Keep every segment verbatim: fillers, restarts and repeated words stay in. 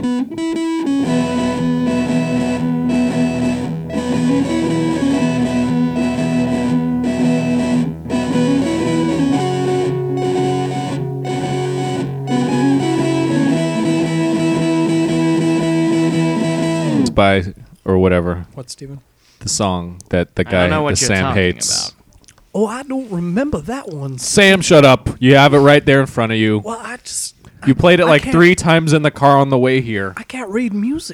By or whatever. What, Steven? The song that the I guy don't know what that you're Sam talking hates. about. Oh, I don't remember that one. Sam, shut up. You have it right there in front of you. Well, I just... You played it I like can't- three times in the car on the way here. I can't read music.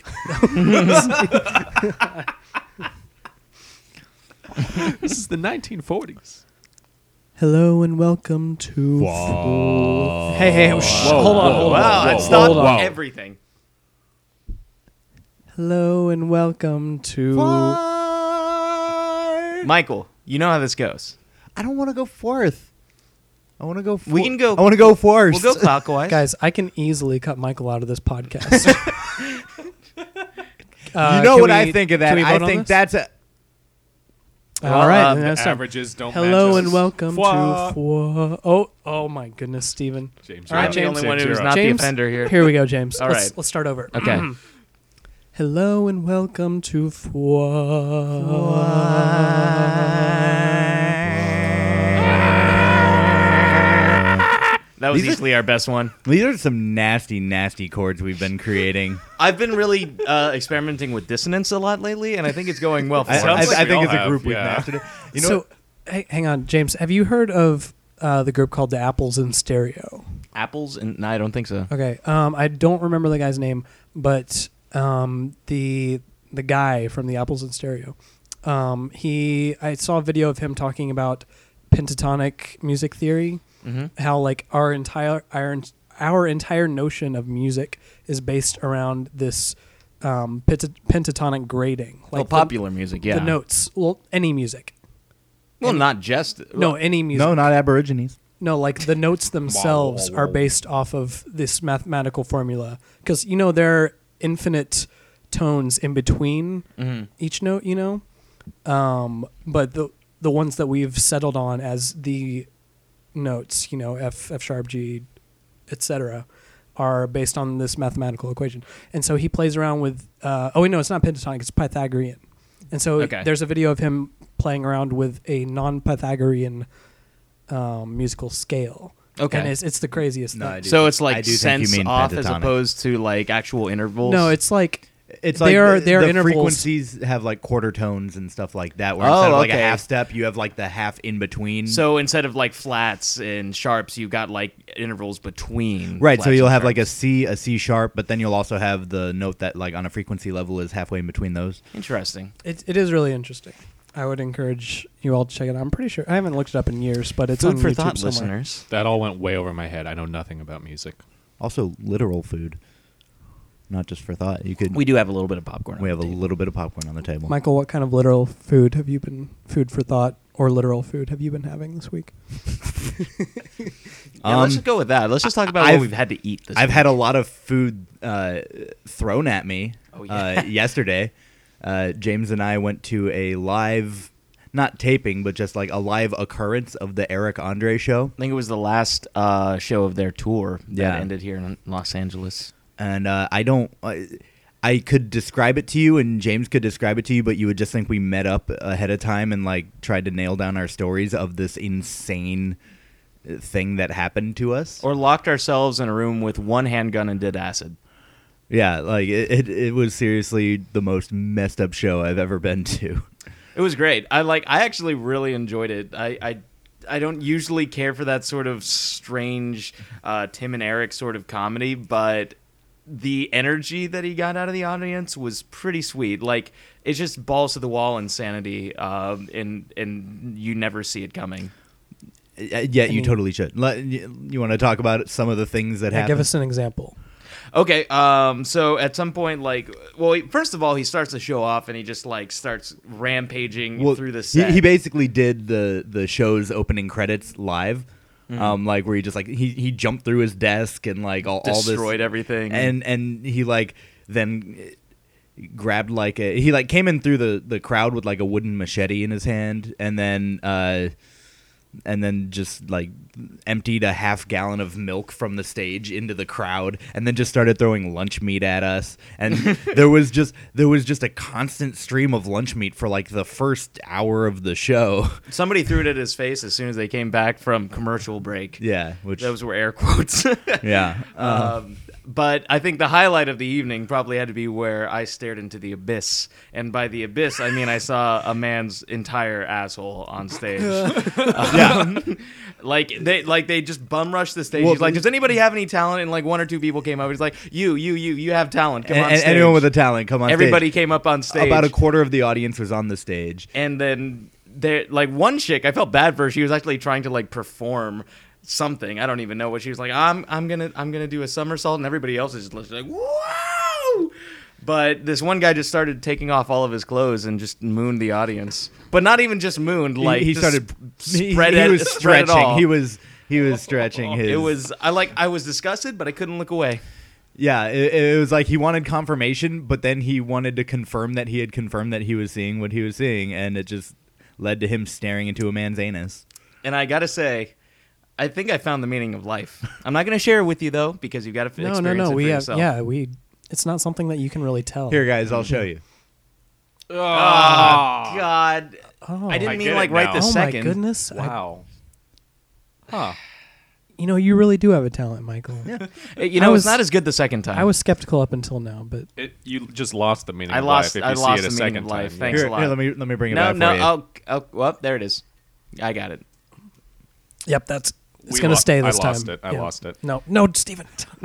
This is the nineteen forties. Hello and welcome to... Whoa. Hey, hey, oh, shh, Whoa, hold on, whoa, hold whoa, on. Wow, whoa, that stopped whoa, whoa. everything. Hello and welcome to... Michael, you know how this goes. I don't want to go fourth. I want to go. For- We can go- I want to go first. We'll go clockwise. Guys, I can easily cut Michael out of this podcast. Uh, you know can what we- I think of can that? we I vote on think this? that's a. All right. uh, then The that's time. averages don't Hello match and us. welcome Fwa. to... Fwa- Oh, oh my goodness, Steven. James, All right, I'm the James. only one who's Zero. not James, the offender here. Here we go, James. All let's, right. let's start over. Okay. Hello and welcome to That was These are- easily our best one. These are some nasty, nasty chords we've been creating. I've been really uh, experimenting with dissonance a lot lately, and I think it's going well for I, us. I, Sounds like I we think all as a have, group we've yeah. mastered it. You know, so, what? hey, hang on, James. Have you heard of uh, the group called the Apples in Stereo? Apples? And no, I don't think so. Okay, um, I don't remember the guy's name, but um, the the guy from the Apples in Stereo, um, he I saw a video of him talking about pentatonic music theory, Mm-hmm. how like our entire our, our entire notion of music is based around this um, penta- pentatonic grading, Well, like popular music, the, yeah. the notes, well, any music. Well, any- not just. No, well, any music. no, not Aborigines. No, like the notes themselves are based off of this mathematical formula. Because, you know, there are infinite tones in between mhm. each note, you know? Um, but the the ones that we've settled on as the notes, you know, F, F sharp, G, et cetera, are based on this mathematical equation. And so he plays around with, uh, oh, wait, no, it's not pentatonic, it's Pythagorean. And so Okay. there's a video of him playing around with a non-Pythagorean um, musical scale. Okay. And it's, it's the craziest No, thing. I do So think- it's like I do think sense you mean off as pentatonic. opposed to like actual intervals? No, it's like It's They like are- the, they are the intervals. frequencies have like quarter tones and stuff like that. Where Oh, instead of like okay. a half step, you have like the half in between. So instead of like flats and sharps, you've got like intervals between. right, so flats you'll and have like a sharps. C, a C sharp, but then you'll also have the note that like on a frequency level is halfway in between those. Interesting. it, it is really interesting. I would encourage you all to check it out. I'm pretty sure I haven't looked it up in years, but it's Food on for YouTube thought, somewhere. listeners. That all went way over my head. I know nothing about music. Also, literal food, not just for thought. You could. We do have a little bit of popcorn. we on have a the table. little bit of popcorn on the table. Michael, what kind of literal food have you been food for thought or literal food have you been having this week? Yeah, let's Um, just go with that. Let's just talk about I've- what we've had to eat this I've week. had a lot of food uh, thrown at me Oh, yeah. uh, yesterday. Uh, James and I went to a live, not taping, but just like a live occurrence of the Eric Andre show. I think it was the last uh, show of their tour that Yeah. ended here in Los Angeles. And uh, I don't. I, I could describe it to you, and James could describe it to you, but you would just think we met up ahead of time and like tried to nail down our stories of this insane uh, thing that happened to us. Or locked ourselves in a room with one handgun and did acid. Yeah, like it, it, it was seriously the most messed up show I've ever been to. It was great. I like. I actually really enjoyed it. I. I I don't usually care for that sort of strange uh, Tim and Eric sort of comedy, but the energy that he got out of the audience was pretty sweet. Like, it's just balls to the wall insanity, um, and and you never see it coming. Uh, yeah, you mean- totally should. Let, you you want to talk about some of the things that Yeah, happened? give us an example. Okay, um, so at some point, like, well, he, first of all, he starts the show off and he just like starts rampaging well, through the he, set. he basically did the the show's opening credits live, Mhm. um, like where he just like he, he jumped through his desk and like all, all this destroyed everything. and and he like then grabbed like a he like came in through the the crowd with like a wooden machete in his hand, and then uh and then just like emptied a half gallon of milk from the stage into the crowd, and then just started throwing lunch meat at us. And there was just there was just a constant stream of lunch meat for like the first hour of the show. Somebody threw it at his face as soon as they came back from commercial break. Yeah, which Those were air quotes. yeah. Uh, Um, but I think the highlight of the evening probably had to be where I stared into the abyss. And by the abyss, I mean I saw a man's entire asshole on stage. Um, like they like they just bum rushed the stage. Well, He's like, does anybody have any talent? And like one or two people came up. He's like, you, you, you, you have talent. Come and, on and stage. anyone with a talent, come on. Everybody stage. came up on stage. About a quarter of the audience was on the stage. And then there, like one chick, I felt bad for her. She was actually trying to like perform something. I don't even know what she was like. I'm I'm gonna I'm gonna do a somersault, and everybody else is just like whoa. But this one guy just started taking off all of his clothes and just mooned the audience. But not even just mooned, like he, he just started. sp- He, spread he it, was spread it stretching. all. He was he was stretching his. It was I like I was disgusted, but I couldn't look away. Yeah, it, it was like he wanted confirmation, but then he wanted to confirm that he had confirmed that he was seeing what he was seeing, and it just led to him staring into a man's anus. And I gotta say, I think I found the meaning of life. I'm not gonna share it with you though, because you got to No, experience no, no. it We for have, yourself. yeah, we. It's not something that you can really tell. Here, guys, I'll show you. Oh God! Oh, I didn't I mean get like it right now. this oh second. my goodness! I- Wow. Huh. you know, you really do have a talent, Michael. You I know, was- it's not as good the second time. I was skeptical up until now, but It, you just lost the meaning I of lost- life if I you lost see it a the meaning second of life. time. Thanks Here, a lot. here, let me let me bring it no, back no. for you. Oh, oh, well, there it is. I got it. yep, that's it's We gonna lo- stay this I time. lost it. I Yeah. lost it. No, no, Steven.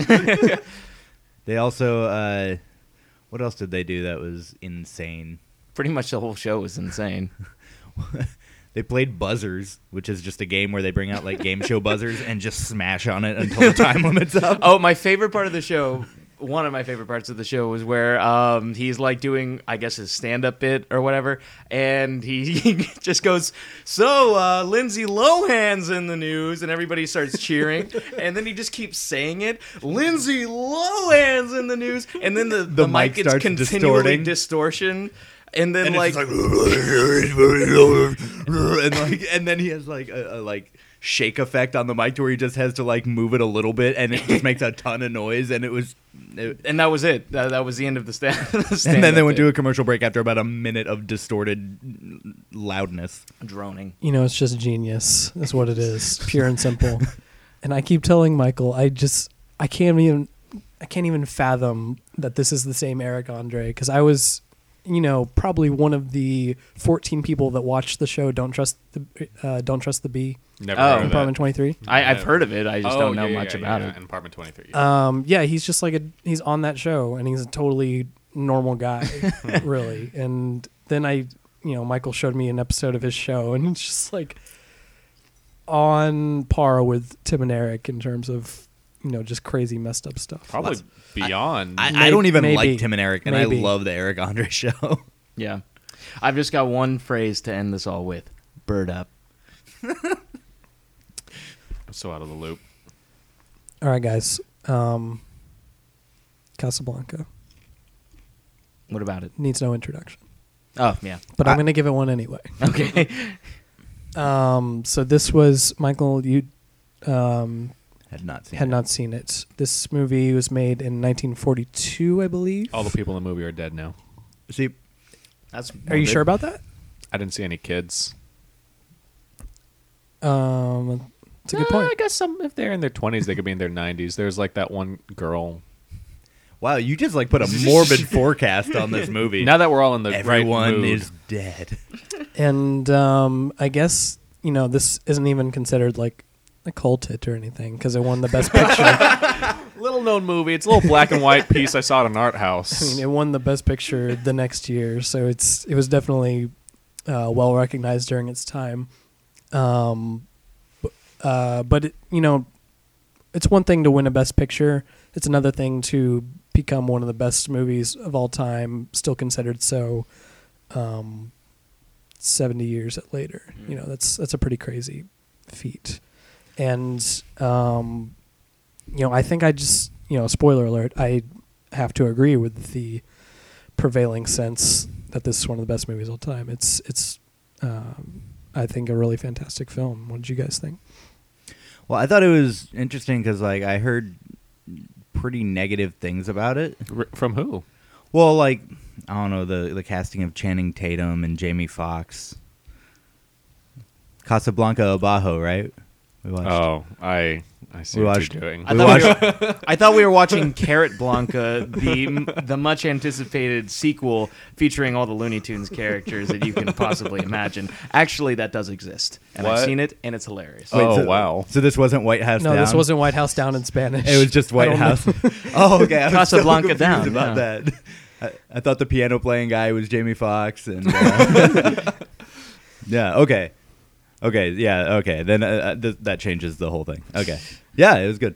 They also, uh, what else did they do that was insane? Pretty much the whole show was insane. They played buzzers, which is just a game where they bring out like game show buzzers and just smash on it until the time limit's up. Oh, my favorite part of the show. One of my favorite parts of the show was where um, he's like doing, I guess, his stand-up bit or whatever, and he, he just goes, "So uh, Lindsay Lohan's in the news," and everybody starts cheering, and then he just keeps saying it, "Lindsay Lohan's in the news," and then the, the, The mic mic gets starts continually distorting. distortion, and then And like, it's just like, and like, and then he has like a, a like shake effect on the mic to where he just has to like move it a little bit, and it just makes a ton of noise, and it was. It, and that was it. That, that was the end of the stand. the and then they went bit. to a commercial break after about a minute of distorted loudness. droning. You know, it's just genius. That's what it is, pure and simple. And I keep telling Michael, I just, I can't even, I can't even fathom that this is the same Eric Andre, because I was, you know, probably one of the fourteen people that watched the show. Don't trust the, uh, don't trust the bee. Never Oh. heard of that. Apartment twenty-three. I, I've Yeah. heard of it. I just Oh, don't know yeah, much yeah, about yeah, it. in Apartment twenty-three. Yeah. Um, yeah, he's just like a, he's on that show, and he's a totally normal guy, really. And then I, you know, Michael showed me an episode of his show, and it's just like on par with Tim and Eric in terms of, you know, just crazy messed up stuff. Probably beyond. I, I May- don't even maybe. like Tim and Eric, and Maybe. I love the Eric Andre show. Yeah. I've just got one phrase to end this all with. Bird up. I'm so out of the loop. All right, guys. Um, Casablanca What about it? needs no introduction, Oh, yeah. but I'm I- going to give it one anyway. Okay. Um, so this was Michael. You um, Had not seen. had it. not seen it. This movie was made in nineteen forty-two, I believe. All the people in the movie are dead now. See, That's Are you sure about that? I didn't see any kids. Um, it's a good Uh, point. I guess some if they're in their twenties, they could be in their nineties. There's like that one girl. wow, you just like put a morbid forecast on this movie. Now that we're all in the Everyone right mood, is dead. And um, I guess, you know, this isn't even considered like a cult hit or anything because it won the best picture. little known movie. It's a little black and white piece I saw at an art I house. mean, it won the best picture the next year, so it's it was definitely uh, well recognized during its time. Um, b- uh, but it, you know, it's one thing to win a best picture. It's another thing to become one of the best movies of all time, still considered so. Um, seventy years later, you know, that's that's a pretty crazy feat. And um, you know, I think I just, you know, spoiler alert, I have to agree with the prevailing sense that this is one of the best movies of all time. It's it's um, I think, a really fantastic film. What did you guys think? Well, I thought it was interesting because like I heard pretty negative things about it. R- from who? Well, like I don't know the the casting of Channing Tatum and Jamie Foxx. Casablanca Abajo, right? We watched. Oh, I I see We what watched- you're doing. I We thought, we watched- were, I thought we were watching Carrot Blanca, the the much anticipated sequel featuring all the Looney Tunes characters that you can possibly imagine. Actually, that does exist, and I've What? seen it, and it's hilarious. Oh, so, wow. So this wasn't White House No, Down? this wasn't White House Down in Spanish. It was just I White don't House. know. Oh, okay. I was Casablanca so Down, confused about yeah. that. I, I thought the piano playing guy was Jamie Foxx, and uh, yeah, okay, okay, yeah, okay. Then uh, uh, th- that changes the whole thing. Okay, yeah, it was good.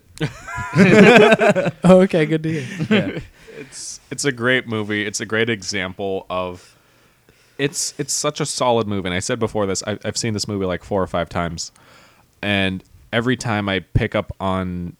Oh, okay, good to hear. Yeah. It's it's a great movie. It's a great example of it's it's such a solid movie. And I said before this, I, I've seen this movie like four or five times, and every time I pick up on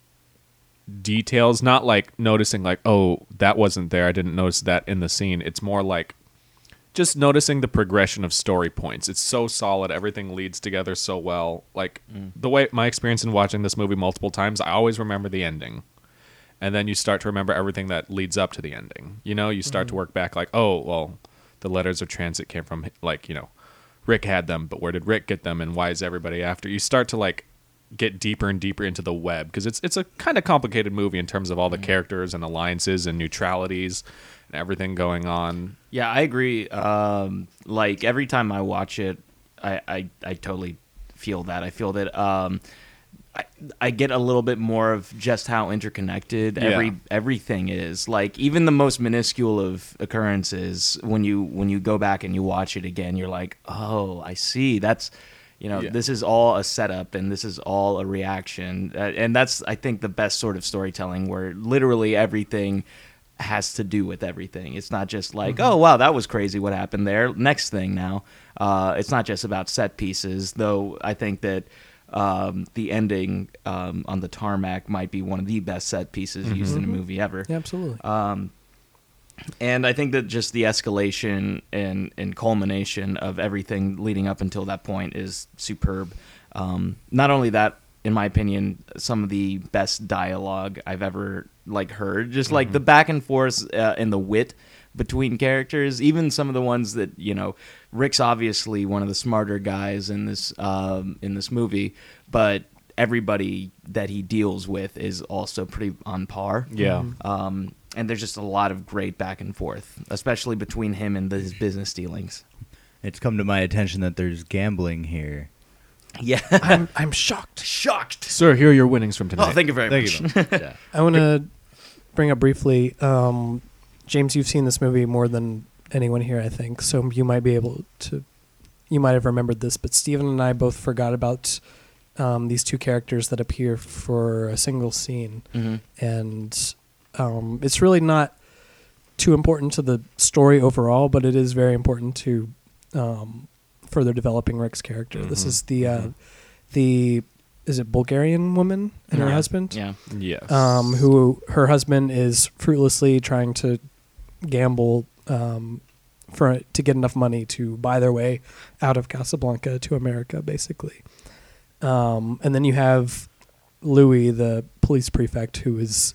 details, not like noticing like, oh, that wasn't there, I didn't notice that in the scene. It's more like just noticing the progression of story points. It's so solid. Everything leads together so well. Like the way my experience in watching this movie multiple times, I always remember the ending. And then you start to remember everything that leads up to the ending. You know, you start to work back like, oh, well, the letters of transit came from, like, you know, Rick had them, but where did Rick get them and why is everybody after? You start to like get deeper and deeper into the web because it's it's a kind of complicated movie in terms of all the characters and alliances and neutralities and everything going on. Yeah, I agree. Um, like every time I watch it, I, I, I totally feel that. I feel that um, I, I get a little bit more of just how interconnected every Yeah. everything is. Like even the most minuscule of occurrences, when you when you go back and you watch it again, you're like, oh, I see. That's you know, Yeah. this is all a setup and this is all a reaction, uh, and that's I think the best sort of storytelling where literally everything has to do with everything. It's not just like, oh wow, that was crazy what happened there. Next thing now. Uh, it's not just about set pieces, though I think that um, the ending um, on the tarmac might be one of the best set pieces used in a movie ever. Yeah, absolutely. Um, and I think that just the escalation and, and culmination of everything leading up until that point is superb. Um, not only that, in my opinion, some of the best dialogue I've ever like heard. Just like the back and forth uh, and the wit between characters. Even some of the ones that you know, Rick's obviously one of the smarter guys in this um, in this movie, but everybody that he deals with is also pretty on par. Yeah. Um, and there's just a lot of great back and forth, especially between him and the, his business dealings. It's come to my attention that there's gambling here. Yeah. I'm I'm shocked. Shocked. Sir, here are your winnings from tonight. Oh, thank you very Thank much. you. Yeah. I want to bring up briefly, um, James, you've seen this movie more than anyone here, I think, so you might be able to, you might have remembered this, but Steven and I both forgot about um, these two characters that appear for a single scene, Mhm. and um, it's really not too important to the story overall, but it is very important to um, further developing Rick's character. This Mhm. is the uh, Mhm. the is it Bulgarian woman and her Yeah. husband? Yeah. Yes. um, who her husband is fruitlessly trying to gamble um, for to get enough money to buy their way out of Casablanca to America, basically. Um, and then you have Louis, the police prefect, who is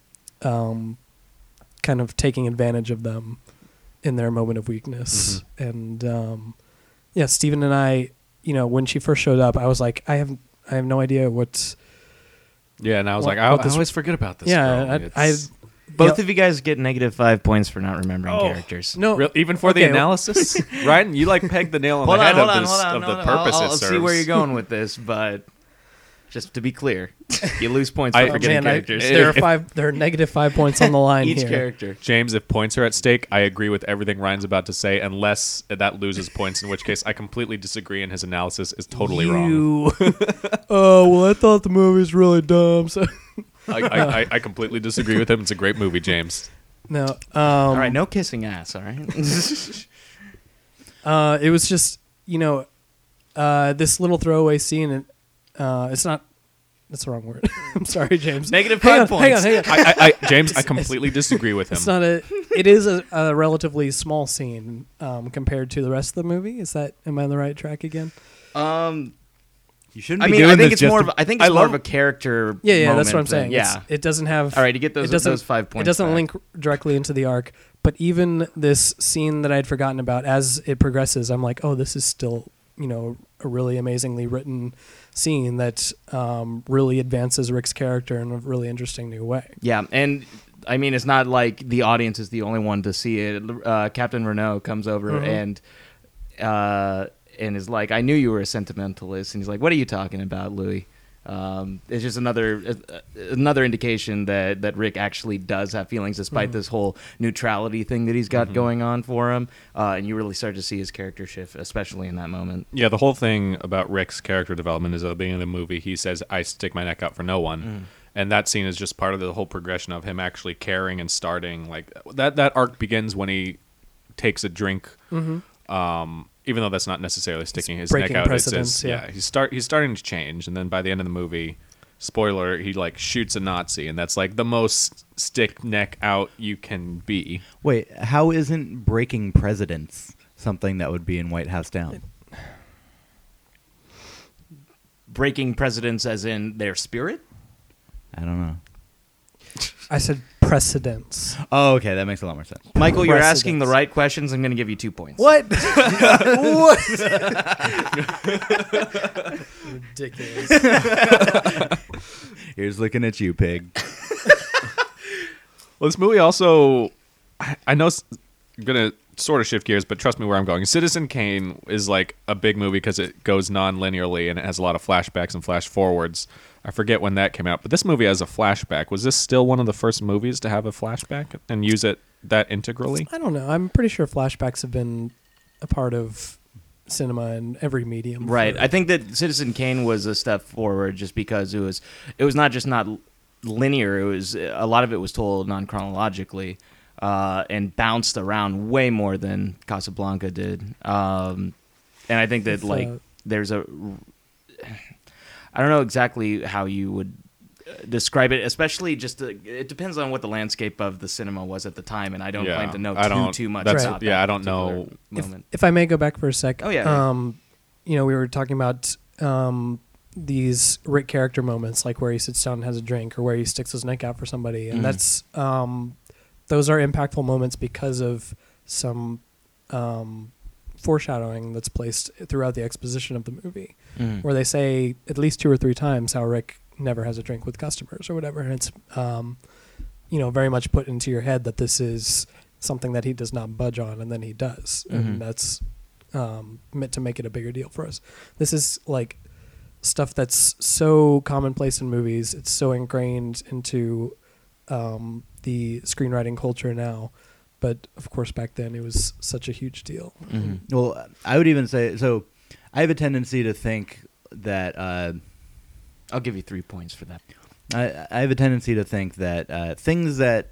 um, kind of taking advantage of them in their moment of weakness. And um, yeah, Stephen and I, you know, when she first showed up, I was like, I have, I have no idea what's. yeah, and I was what- like, I, what I this- always forget about this. Yeah, girl. I, I It's- Both Yep. of you guys get negative five points for not remembering Oh. characters. no, Real- even for Okay, the well- analysis, Ryan, you like pegged the nail on Hold the on, head hold of, on, this, hold on. of no, the no, purpose I'll, it I'll serves. see where you're going with this, but just to be clear, you lose points for I- forgetting Man, I- characters. there are If- five. There are negative five points on the line Each here. character. James, if points are at stake, I agree with everything Ryan's about to say, unless that loses points, in which case I completely disagree and his analysis is totally wrong. You. Oh well, I thought the movie was really dumb. So I, I, I- I completely disagree with him. It's a great movie, James. no. Um, All right, no kissing ass. All right. Uh, it was just you know, uh, this little throwaway scene. And uh, it's not. That's the wrong word. I'm sorry, James. Negative Hang five on, hang on, points. hang on. I, I, I, James, I completely disagree with him. It's not a. It is a, a relatively small scene um, compared to the rest of the movie. Is that? Am I on the right track again? Um, You shouldn't. I be mean, doing I think this it's just more to- of I think it's I more love- of a character. Yeah, yeah, that's moment what I'm thing. saying. Yeah. It's, it doesn't have. All right, you get those it doesn't, those five points. It doesn't back. link directly into the arc, but even this scene that I'd forgotten about, as it progresses, I'm like, oh, this is still, you know, a really amazingly written scene that um, really advances Rick's character in a really interesting new way. Yeah, and I mean, it's not like the audience is the only one to see it. Uh, Captain Renault comes over Mhm. and uh, and is like, "I knew you were a sentimentalist," and he's like, "What are you talking about, Louis?" Um, it's just another uh, another indication that, that Rick actually does have feelings, despite Mhm. this whole neutrality thing that he's got Mhm. going on for him. Uh, and you really start to see his character shift, especially in that moment. Yeah, the whole thing about Rick's character development is at the beginning of the movie. He says, "I stick my neck out for no one," Mm. and that scene is just part of the whole progression of him actually caring and starting. Like that, that arc begins when he takes a drink. Mm-hmm. Um, even though that's not necessarily sticking his breaking neck out, it's precedents, his, yeah. he's start he's starting to change, and then by the end of the movie, spoiler, he like shoots a Nazi, and that's like the most stick neck out you can be. Wait, how isn't breaking presidents something that would be in White House Down? Breaking precedents, as in their spirit. I don't know. I said precedence. Oh, okay, that makes a lot more sense. Michael, you're asking the Precedents. right questions. I'm going to give you two points. What? what? Ridiculous. Here's looking at you, pig. Well, this movie also, I, I know, it's gonna sort of shift gears, but trust me where I'm going. Citizen Kane is like a big movie because it goes non-linearly and it has a lot of flashbacks and flash forwards. I forget when that came out, but this movie has a flashback. Was this still one of the first movies to have a flashback and use it that integrally? I don't know. I'm pretty sure flashbacks have been a part of cinema in every medium. Right. for- I think that Citizen Kane was a step forward just because it was it was not just not linear. It was a lot of it was told non chronologically uh, and bounced around way more than Casablanca did. Um, and I think that If, like uh, there's a I don't know exactly how you would uh, describe it, especially just to, it depends on what the landscape of the cinema was at the time, and I don't Yeah, claim to know I too don't- too much that's- about yeah, that I don't particular know. if, moment. if I may go back for a sec. Oh, yeah, yeah. Um, you know, we were talking about um, these Rick character moments, like where he sits down and has a drink, or where he sticks his neck out for somebody, and Mhm. that's um, those are impactful moments because of some um, foreshadowing that's placed throughout the exposition of the movie, Mhm. where they say at least two or three times how Rick never has a drink with customers or whatever, and it's um, you know, very much put into your head that this is something that he does not budge on, and then he does, Mhm. and that's um, meant to make it a bigger deal for us. This is like stuff that's so commonplace in movies. It's so ingrained into um, the screenwriting culture now, but of course back then it was such a huge deal. Mhm. Well, I would even say so. I have a tendency to think that uh, I'll give you three points for that. I, I have a tendency to think that uh, things that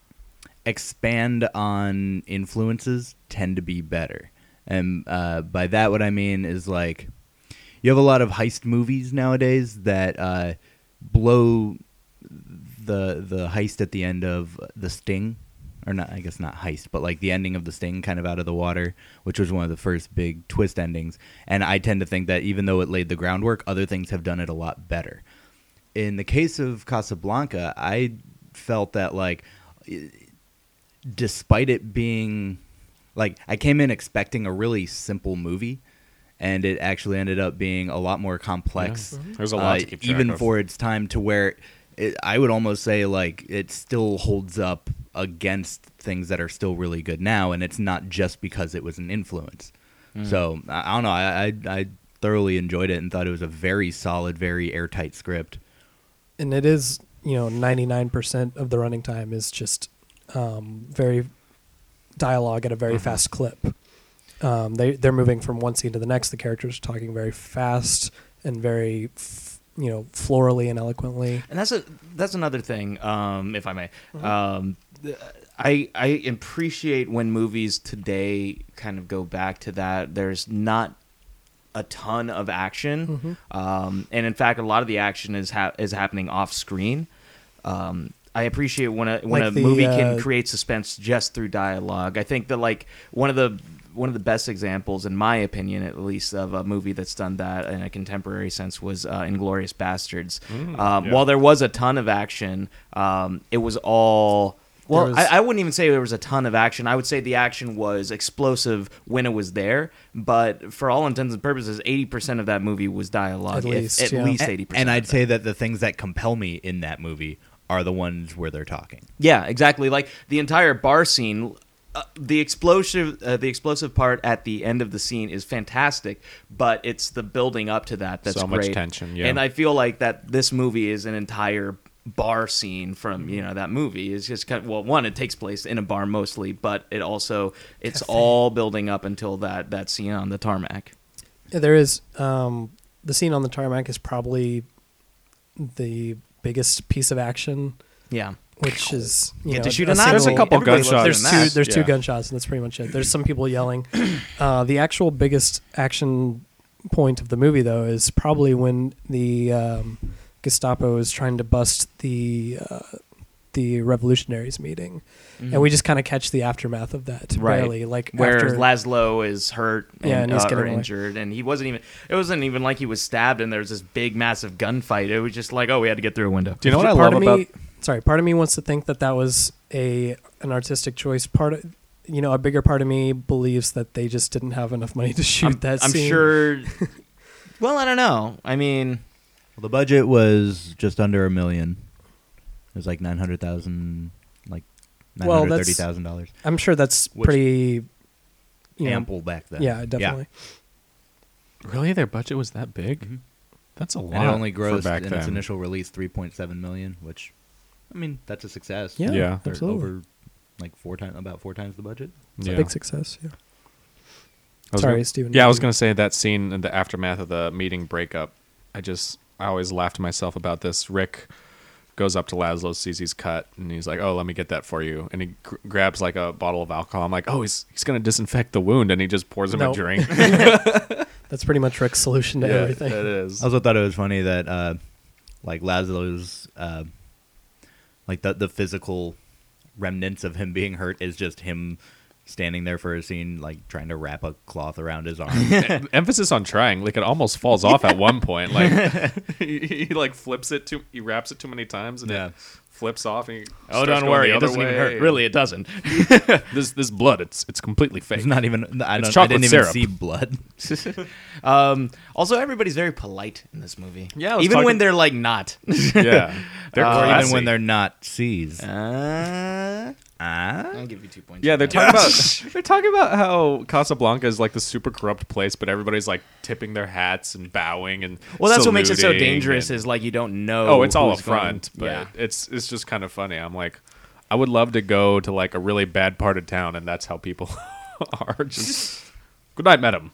expand on influences tend to be better, and uh, by that what I mean is like you have a lot of heist movies nowadays that uh, blow the the heist at the end of The Sting. Or not, I guess not heist, but like the ending of The Sting kind of out of the water, which was one of the first big twist endings. And I tend to think that even though it laid the groundwork, other things have done it a lot better. In the case of Casablanca, I felt that like, i- despite it being like, I came in expecting a really simple movie, and it actually ended up being a lot more complex. Yeah. There's a lot uh, to keep track even of. for its time, to where it, I would almost say like it still holds up against things that are still really good now, and it's not just because it was an influence. Mm. So I, I don't know. I, I I thoroughly enjoyed it and thought it was a very solid, very airtight script. And it is, you know, ninety-nine percent of the running time is just um, very dialogue at a very Mhm. fast clip. Um, they they're moving from one scene to the next. The characters are talking very fast and very, f- you know, florally and eloquently. And that's a that's another thing, um, if I may. Mhm. Um, th- I I appreciate when movies today kind of go back to that. There's not a ton of action, Mhm. um, and in fact, a lot of the action is ha- is happening off screen. Um, I appreciate when a when Like a the, movie uh, can create suspense just through dialogue. I think that like one of the one of the best examples, in my opinion, at least, of a movie that's done that in a contemporary sense was uh, *Inglourious Bastards*. Mm, um, yeah. While there was a ton of action, um, it was all. Well, was- I, I wouldn't even say there was a ton of action. I would say the action was explosive when it was there, but for all intents and purposes, eighty percent of that movie was dialogue. At if- least, at yeah. least And- eighty percent. And of I'd it. say that the things that compel me in that movie are the ones where they're talking. Yeah, exactly. Like the entire bar scene, uh, the explosive, uh, the explosive part at the end of the scene is fantastic, but it's the building up to that that's So much great. tension, yeah. And I feel like that this movie is an entire bar scene from you know that movie. It's just kind of, well, one, it takes place in a bar mostly, but it also it's all building up until that that scene on the tarmac. Yeah, there is um, the scene on the tarmac is probably the biggest piece of action, Yeah. which is you Get know to shoot a an single- There's a couple Everybody loves gunshots. There's doing two. that. There's two Yeah. gunshots, and that's pretty much it. There's some people yelling. Uh, the actual biggest action point of the movie, though, is probably when the um, Gestapo is trying to bust the uh, the revolutionaries meeting, and we just kind of catch the aftermath of that. Mm-hmm. Right. Barely, like Where after, Laszlo is hurt and, Yeah, and he's uh, getting or away. injured, and he wasn't even. It wasn't even like he was stabbed, and there was this big, massive gunfight. It was just like, oh, we had to get through a window. Do you know what I part love of me, about? Sorry, part of me wants to think that that was a an artistic choice. Part of, you know, a bigger part of me believes that they just didn't have enough money to shoot I'm, that I'm scene. sure. Well, I don't know. I mean, Well, the budget was just under a million. It was like nine hundred thousand, like nine Well, hundred that's- thirty thousand dollars. I'm sure that's Which- pretty. You know, Ample back then. yeah, definitely. Really, their budget was that big? Mhm. That's a lot. And it only for grossed back in then. its initial release three point seven million, which, I mean, that's a success. Yeah, Yeah. They're absolutely. over like four times, about four times the budget. Yeah. Big success. Yeah. I was Sorry, gonna- Steven. Yeah, I was going to say that scene in the aftermath of the meeting breakup. I just, I always laugh to myself about this. Rick goes up to Laszlo, sees he's cut, and he's like, "Oh, let me get that for you." And he gr- grabs like a bottle of alcohol. I'm like, "Oh, he's he's going to disinfect the wound," and he just pours him No. a drink. That's pretty much Rick's solution to everything. it is. I also thought it was funny that, uh, like Laszlo's, uh, like the the physical remnants of him being hurt is just him standing there for a scene, like trying to wrap a cloth around his arm. Em- Emphasis on trying. Like it almost falls off at one point. Like he, he like flips it too. He wraps it too many times, and Yeah. it flips off. And he oh, starts don't going worry, the it other doesn't even way. hurt. Really, it doesn't. This this blood. It's it's completely fake. It's not even. I, don't, I chocolate didn't even syrup. see blood. um, also, everybody's very polite in this movie. Yeah, I was even when talking- they're like not. Yeah, they're Uh, or even classy. when they're not C's. Uh, Ah. I'll give you two points. Yeah, for they're that. talking about they're talking about how Casablanca is like the super corrupt place, but everybody's like tipping their hats and bowing and Well, that's what makes it so saluting dangerous. and- Is like you don't know. oh, it's all up who's going- front, but yeah. it's it's just kind of funny. I'm like, I would love to go to like a really bad part of town, and that's how people are. Just good night, madam.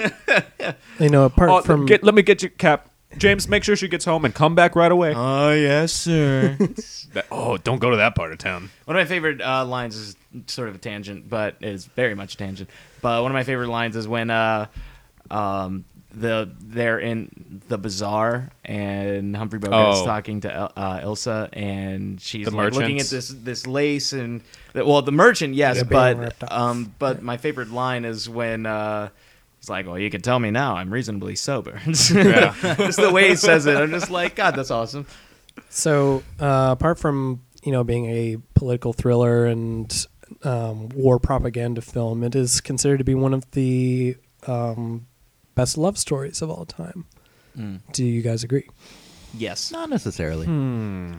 You know, apart Oh, from get, let me get you, Cap. James, make sure she gets home and come back right away. Oh yes, sir. That- oh, don't go to that part of town. One of my favorite uh, lines is sort of a tangent, but it's very much a tangent. But one of my favorite lines is when uh, um, the they're in the bazaar and Humphrey Bogart's Oh. talking to El- uh, Ilsa, and she's The like, looking at merchants? this this lace and well, the merchant, yes, Yeah, being but ripped off. um, but my favorite line is when. Uh, It's like, well, you can tell me now. I'm reasonably sober. Yeah. Just the way he says it. I'm just like, God, that's awesome. So, uh, apart from you know being a political thriller and um, war propaganda film, it is considered to be one of the um, best love stories of all time. Do you guys agree? Yes. Not necessarily. Hmm.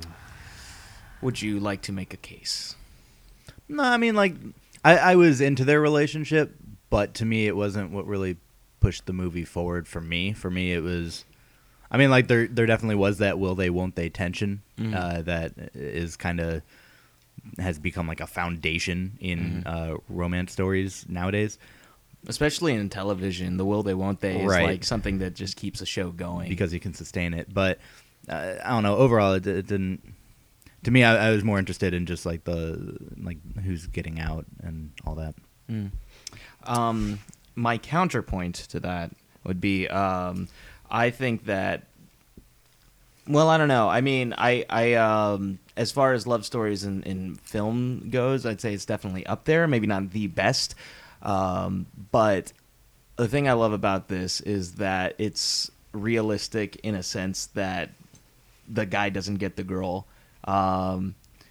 Would you like to make a case? No, I mean, like, I, I was into their relationship, but to me, it wasn't what really pushed the movie forward for me. For me, it was, I mean, like, there there definitely was that will they, won't they tension Mhm. uh, that is kind of, has become like a foundation in uh, romance stories nowadays. Especially in television, the will they, won't they is Right. like something that just keeps a show going. Because you can sustain it. But, uh, I don't know, overall, it, it didn't, to me, I, I was more interested in just, like, the, like, who's getting out and all that. Mm. Um, my counterpoint to that would be, um, I think that. Well, I don't know. I mean, I, I, um, as far as love stories in, in film goes, I'd say it's definitely up there. Maybe not the best. Um, but the thing I love about this is that it's realistic in a sense that the guy doesn't get the girl, um,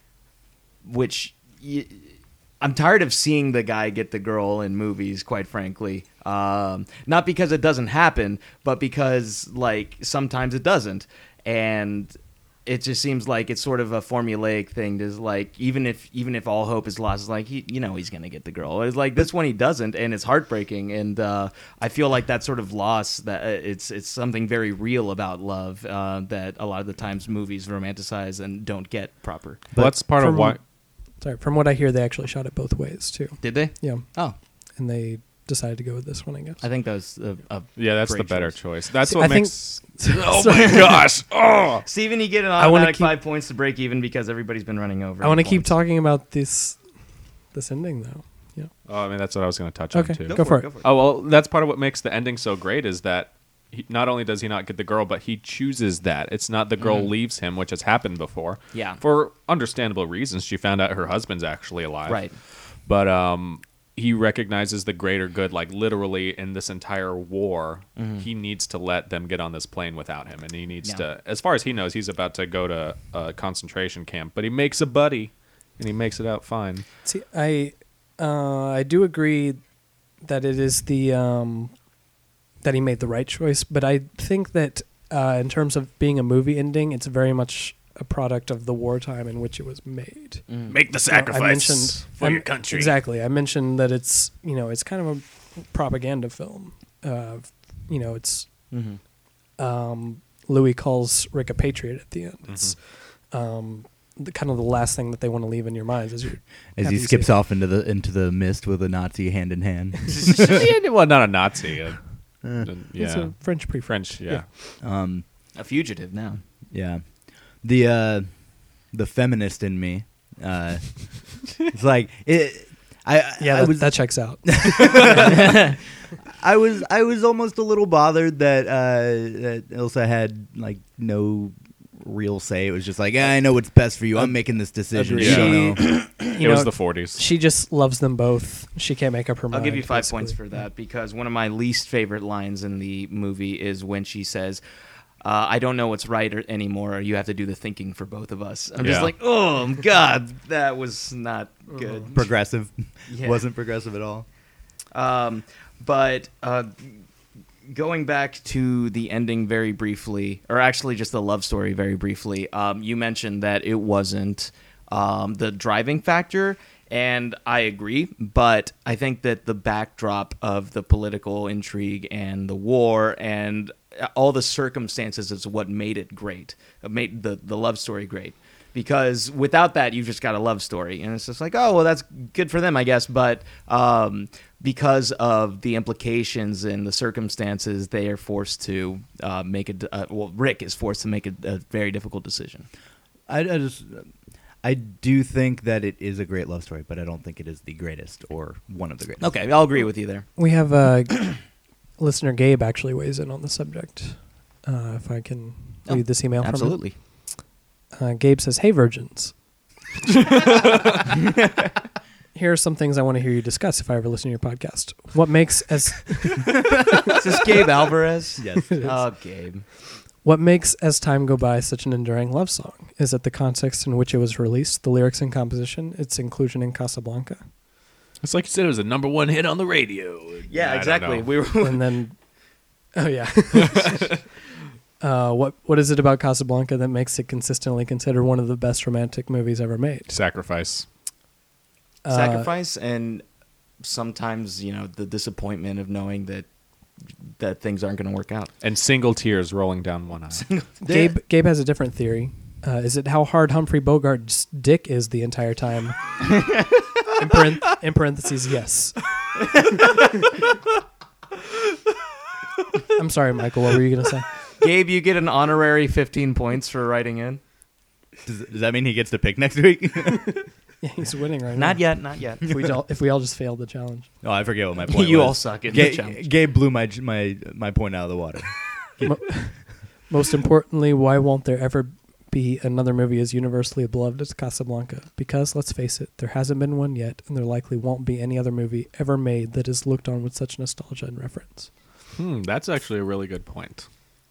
which y- I'm tired of seeing the guy get the girl in movies, quite frankly. Um, not because it doesn't happen, but because like sometimes it doesn't, and it just seems like it's sort of a formulaic thing. There's like even if even if all hope is lost, it's like he, you know, he's gonna get the girl. It's like this one he doesn't, and it's heartbreaking. And uh, I feel like that sort of loss that uh, it's it's something very real about love uh, that a lot of the times movies romanticize and don't get proper. Well, that's part of from- why. Sorry, from what I hear, they actually shot it both ways too. Did they? Yeah, Oh, and they decided to go with this one, I guess. I think that was a, a Yeah, that's the great better choice. choice. That's See, what I think- makes. Oh my gosh! Oh, Steven, you get an I wanna automatic keep- five points to break even because everybody's been running over. I want to in keep points. talking about this this ending though. Yeah. oh, I mean that's what I was going to touch Okay. on too. Go for it. Go for it. Oh well, that's part of what makes the ending so great is that he, not only does he not get the girl, but he chooses that. It's not the girl Mhm. leaves him, which has happened before. Yeah. For understandable reasons. She found out her husband's actually alive. Right. But um, he recognizes the greater good, like literally in this entire war, Mhm. he needs to let them get on this plane without him. And he needs Yeah. to, as far as he knows, he's about to go to a concentration camp. But he makes a buddy, and he makes it out fine. See, I uh, I do agree that it is the um, that he made the right choice, but I think that uh, in terms of being a movie ending, it's very much a product of the wartime in which it was made. Mm. Make the You know, I mentioned- for I'm- your country. Exactly. I mentioned that it's you know it's kind of a propaganda film. Uh, you know, it's Mhm. um, Louis calls Rick a patriot at the end. Mm-hmm. It's um, the, kind of the last thing that they want to leave in your minds as you As he skips off into the into the mist with a Nazi hand in hand. Yeah, well, not a Nazi. Uh, Uh, yeah. It's a French prefix. French, yeah. um, A fugitive now. yeah, the uh, the feminist in me. Uh, it's like it. I Yeah, I that, was that checks out. I was I was almost a little bothered that uh, that Ilsa had like no real say. It was just like, yeah, I know what's best for you. I'm making this decision. Agreed. You don't know. It You was know, the forties. She just loves them both. She can't make up her mind. I'll give you five basically. points for that because one of my least favorite lines in the movie is when she says, uh, "I don't know what's right or, anymore. You have to do the thinking for both of us." I'm just Yeah. like, "Oh God, that was not good." Progressive Yeah. wasn't progressive at all. Um, but uh, going back to the ending very briefly, or actually just the love story very briefly, um, you mentioned that it wasn't um, the driving factor, and I agree. But I think that the backdrop of the political intrigue and the war and all the circumstances is what made it great, uh, made the, the love story great. Because without that, you've just got a love story, and it's just like, oh well, that's good for them, I guess. But um, because of the implications and the circumstances, they are forced to uh, make a. d- Uh, well, Rick is forced to make a, a very difficult decision. I, I just I do think that it is a great love story, but I don't think it is the greatest or one of the greatest. Okay, I'll agree with you there. We have uh, listener Gabe actually weighs in on the subject. Uh, if I can Oh, read this email from him. Absolutely. Uh, Gabe says, "Hey, virgins. Here are some things I want to hear you discuss if I ever listen to your podcast. What makes as Is this Gabe Alvarez? Yes. Oh, Gabe. what makes As Time Go By such an enduring love song? Is it the context in which it was released, the lyrics and composition, its inclusion in Casablanca, It's like you said, it was a number one hit on the radio. Yeah, I don't exactly. know. We were. and then oh yeah." Uh, what what is it about Casablanca that makes it consistently considered one of the best romantic movies ever made? Sacrifice. Uh, Sacrifice and sometimes you know the disappointment of knowing that that things aren't going to work out. And single tears rolling down one eye. Gabe Gabe has a different theory. Uh, is it how hard Humphrey Bogart's dick is the entire time? in, parenth- in parentheses, yes. I'm sorry, Michael. What were you gonna say? Gabe, you get an honorary fifteen points for writing in. Does, does that mean he gets to pick next week? Yeah, he's winning right Not now. yet, not yet. If we, all, if we all just failed the challenge. Oh, I forget what my point You was. all suck at the Gabe, challenge. Gabe blew my my my point out of the water. Mo- most importantly, why won't there ever be another movie as universally beloved as Casablanca? Because, let's face it, there hasn't been one yet, and there likely won't be any other movie ever made that is looked on with such nostalgia and reference. Hmm, that's actually a really good point.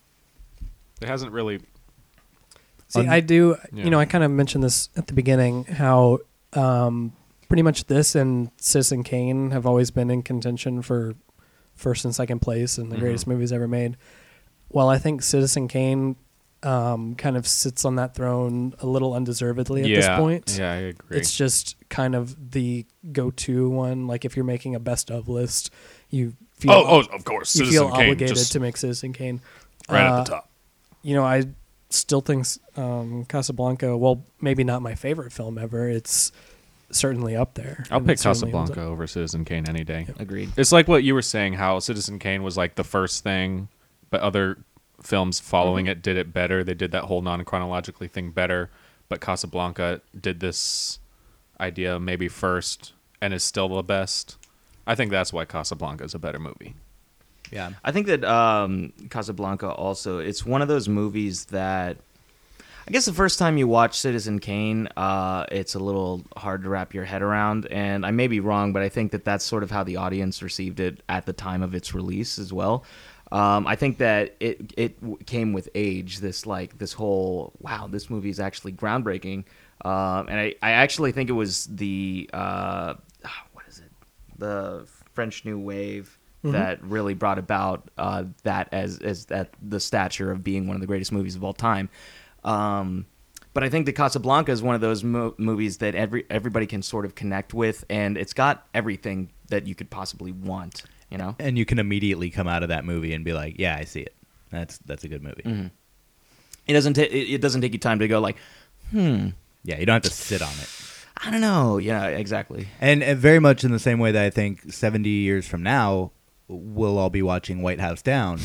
It hasn't really. See, Un- I do, Yeah. you know, I kind of mentioned this at the beginning, how um, pretty much this and Citizen Kane have always been in contention for first and second place and the Mhm. greatest movies ever made. Well, I think Citizen Kane um, kind of sits on that throne a little undeservedly at yeah, this point. Yeah, I agree. It's just kind of the go-to one. Like if you're making a best of list, you feel oh, oh, of course. you Citizen feel Kane, obligated just to make Citizen Kane right Uh, at the top. You know, I still think um, Casablanca. Well, maybe not my favorite film ever. It's certainly up there. I'll and pick it certainly holds Casablanca up. over Citizen Kane any day. Agreed. It's like what you were saying, how Citizen Kane was like the first thing, but other films following it did it better. They did that whole non-chronologically thing better, but Casablanca did this idea maybe first and is still the best. I think that's why Casablanca is a better movie. Yeah. I think that um, Casablanca also, it's one of those movies that, I guess the first time you watch Citizen Kane, uh, it's a little hard to wrap your head around. And I may be wrong, but I think that that's sort of how the audience received it at the time of its release as well. Um, I think that it it w- came with age, this like this whole, wow, this movie is actually groundbreaking. Um, and I, I actually think it was the, uh, what is it, the French New Wave that really brought about uh, that as as at the stature of being one of the greatest movies of all time. Um, but I think that Casablanca is one of those mo- movies that every everybody can sort of connect with, and it's got everything that you could possibly want. You know, And you can immediately come out of that movie and be like, yeah, I see it. That's that's a good movie. Mhm. it doesn't ta- it, it doesn't take you time to go like, hmm, Yeah, you don't have to sit on it. I don't know. Yeah, exactly. And, and very much in the same way that I think seventy years from now, we'll all be watching White House Down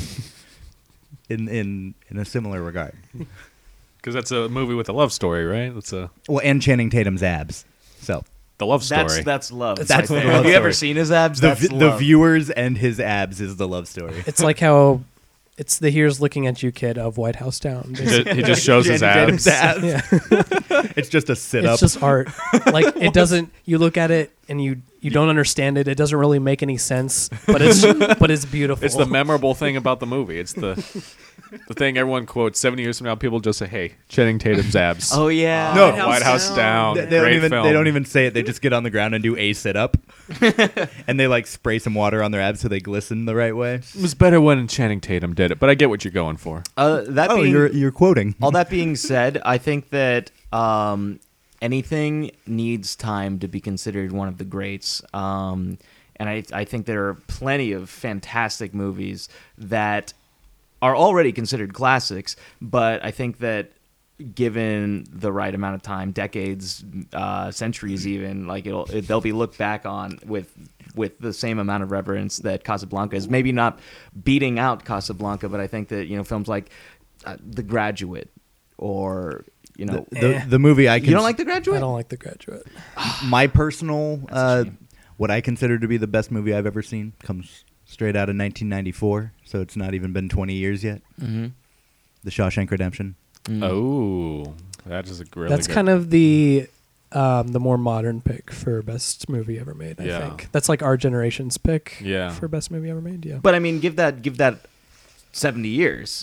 in in in a similar regard. Because that's a movie with a love story, right? That's a Well, and Channing Tatum's abs. So the love story. That's that's love. That's That's the right love there. Have you ever story. seen his abs? the That's vi- the love. viewers and his abs is the love story. It's like how it's the "Here's Looking at You" kid of White House Down. He ju- he just shows his Channing abs. Tatum's abs. Yeah. It's just a sit It's up. just art. Like it doesn't. You look at it and you you don't understand it. It doesn't really make any sense. But it's but it's beautiful. It's the memorable thing about the movie. It's the the thing everyone quotes. Seventy years from now, people just say, "Hey, Channing Tatum's abs." Oh yeah. No. White House Down. They, they don't Great even film. they don't even say it. They just get on the ground and do a sit up, and they like spray some water on their abs so they glisten the right way. It was better when Channing Tatum did it, but I get what you're going for. Uh, that Oh, being, you're you're quoting. all that being said, I think that um, anything needs time to be considered one of the greats. Um, and I, I think there are plenty of fantastic movies that are already considered classics, but I think that given the right amount of time, decades, uh, centuries, even like it'll it, they'll be looked back on with with the same amount of reverence that Casablanca is. Maybe not beating out Casablanca, but I think that you know films like uh, The Graduate or you know the, the, Eh. the movie I you can don't like The Graduate. I don't like The Graduate. my personal a uh, shame. what I consider to be the best movie I've ever seen comes straight out of nineteen ninety-four, so it's not even been twenty years yet. Mm-hmm. The Shawshank Redemption. Oh, that is a really That's good. kind of the um, the more modern pick for best movie ever made. I Yeah. think that's like our generation's pick. Yeah. For best movie ever made. Yeah. But I mean, give that give that seventy years,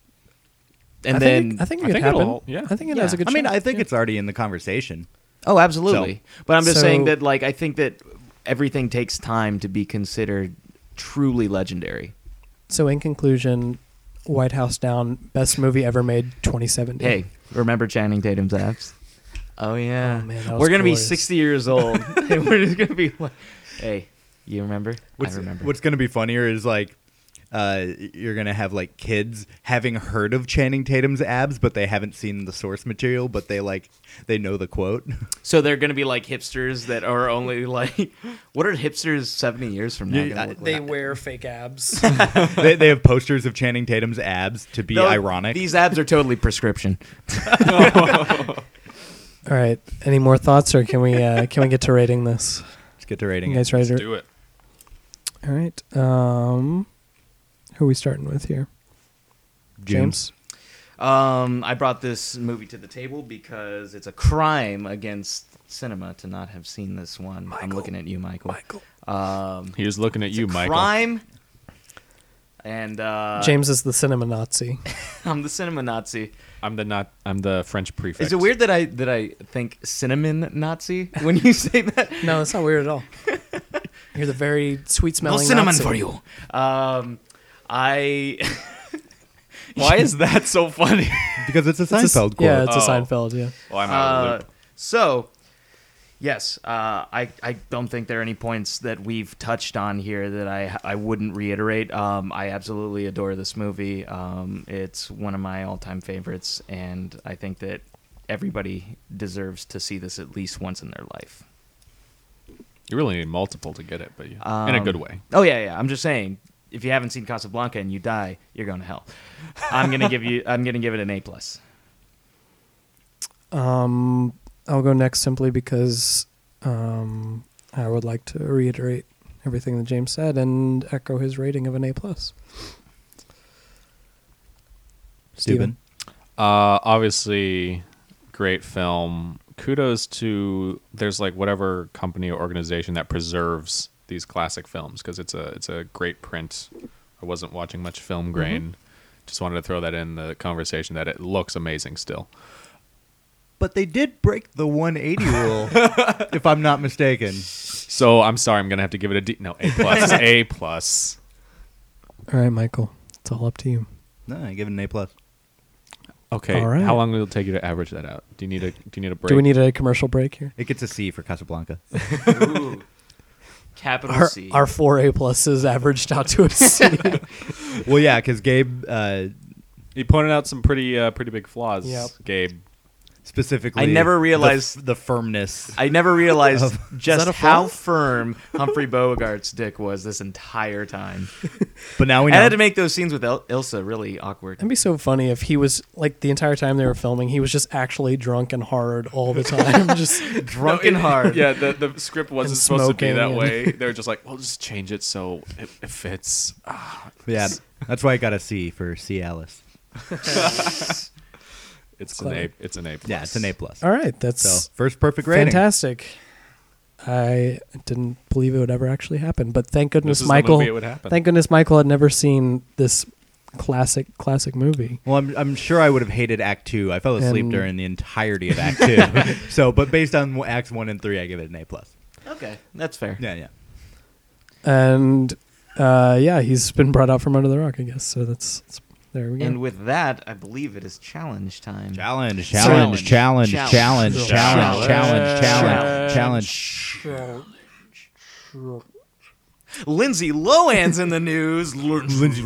and I then think, I think it I could think happen. it'll- yeah. I think it Yeah. has a good. I mean, shot. I think Yeah. it's already in the conversation. oh, absolutely. But I'm just So- saying that like I think that everything takes time to be considered truly legendary. So in conclusion, White House Down, best movie ever made, twenty seventeen. Hey, remember Channing Tatum's abs? Oh yeah, Oh, man, that was we're gonna glorious. be sixty years old, and we're just gonna be like, "Hey, you remember? What's, I remember." What's going to be funnier is like uh, you're going to have like kids having heard of Channing Tatum's abs, but they haven't seen the source material, but they like they know the quote. So they're gonna be like hipsters that are only like, what are hipsters seventy years from now? Yeah, gonna I- look They like? wear fake abs. they, they have posters of Channing Tatum's abs to be No, ironic. These abs are totally prescription. All right. Any more thoughts, or can we uh, can we get to rating this? Let's get to rating You it. guys ready? Let's To, do it. all right. Um, who are we starting with here? James. Um, I brought this movie to the table because it's a crime against cinema to not have seen this one. I'm Michael. looking at you, Michael. Michael. Um, He was looking at it's you, a Michael. crime. And uh, James is the cinema Nazi. I'm the cinema Nazi. I'm the not. I'm the French prefect. Is it weird that I that I think cinnamon Nazi when you say that? No, that's not weird at all. You're the very sweet No smelling cinnamon Nazi. for you. Um, I. Why is that so funny? Because it's a It's a- Seinfeld quote. Yeah, it's a Oh. Seinfeld. Yeah. Well, I'm out of the Uh, loop. so, yes, uh, I I don't think there are any points that we've touched on here that I I wouldn't reiterate. Um, I absolutely adore this movie. Um, it's one of my all time favorites, and I think that everybody deserves to see this at least once in their life. You really need multiple to get it, but you, in a Um, good way. Oh yeah, yeah. I'm just saying, if you haven't seen Casablanca and you die, you're going to hell. I'm gonna give you. I'm gonna give it an A plus. Um, I'll go next simply because um, I would like to reiterate everything that James said and echo his rating of an A plus. Steuben. Uh, obviously, great film. Kudos to there's like whatever company or organization that preserves these classic films because it's a it's a great print. I wasn't watching much film grain. Just wanted to throw that in the conversation that it looks amazing still. But they did break the one eighty rule, if I'm not mistaken. So I'm sorry, I'm gonna have to give it a D. No, A plus. A plus. All right, Michael, it's all up to you. No, I give it an A plus. Okay. All right. How long will it take you to average that out? Do you need a Do you need a break? Do we need a commercial break here? It gets a C for Casablanca. Ooh. Capital Our, C. our four A pluses averaged out to a C. Well, yeah, because Gabe uh, You pointed out some pretty uh, pretty big flaws, Yep. Gabe. specifically. I never the- realized- the, firmness. I never realized Of- Is just that a how flaw? firm Humphrey Bogart's dick was this entire time. But now we I know. had to make those scenes with Il- Ilsa really awkward. It'd be so funny if he was like the entire time they were filming, he was just actually drunk and hard all the time. just Drunk and hard. Yeah, the, the script wasn't And supposed to be smoking that and- way. They were just like, "We'll just change it so it, it fits." Ah, yeah, that's why I got a C for C. Alice. it's an Clever. A. It's an A. Plus. Yeah, it's an A plus. all right, that's So first perfect rating. fantastic. I didn't believe it would ever actually happen, but thank This goodness is Michael. the movie it would happen. Thank goodness Michael had never seen this classic classic movie. Well, I'm I'm sure I would have hated Act Two. I fell asleep And- during the entirety of Act Two. So, but based on Acts One and Three, I give it an A plus. Okay, that's fair. Yeah, yeah. And uh, yeah, he's been brought out from under the rock, I guess. So that's, that's there we go. And with that, I believe it is challenge time. Challenge, Challenge. challenge, challenge, Challenge. challenge, challenge, challenge, challenge, Challenge. challenge. Lindsay Lohan's in the news. Lindsay